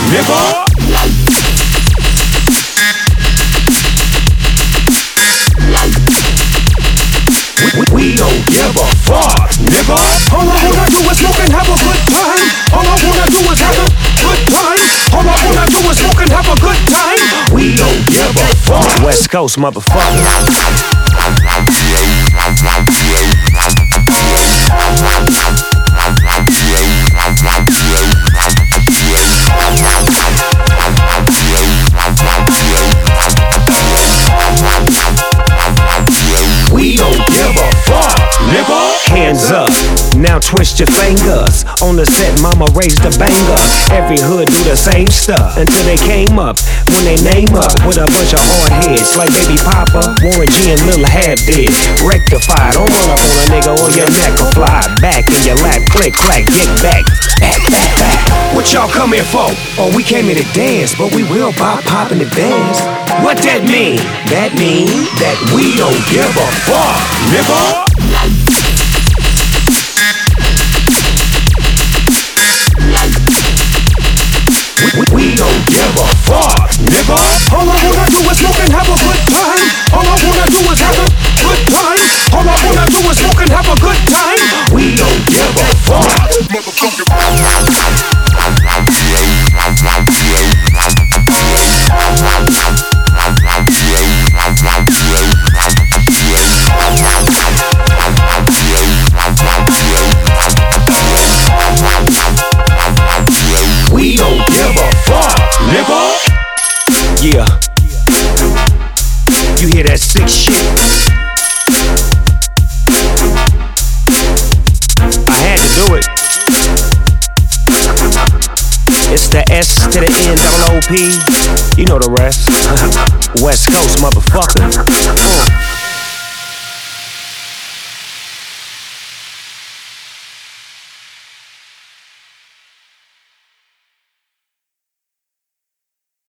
nigga. We don't give a fuck, nigga. All I wanna do is smoke and have a good time. All I wanna do is have a good time. All I wanna do is smoke and have a good time. We don't give a fuck. West Coast motherfucker. We don't give a fuck, nigga. Hands up, now twist your fingers. On the set, mama raised a banger. Every hood do the same stuff until they came up. When they name up with a bunch of hard heads like Baby Papa, Warren G and Lil Half Dead. Rectified, don't run up on a nigga or your neck will fly back in your lap. Click, clack, get back, back, back, back. What y'all come here for? Oh, we came here to dance, but we will pop in the dance. What that mean? That mean that we don't give a fuck, nigga. We don't give a fuck, nigga. All I wanna do is smoke and have a good time. All I wanna do is have a good time. All I wanna do is smoke and have a good time. We don't give a fuck, we don't give a fuck, nigga. Yeah. You hear that sick shit? I had to do it. It's the S to the N, double O P. You know the rest. West Coast motherfucker.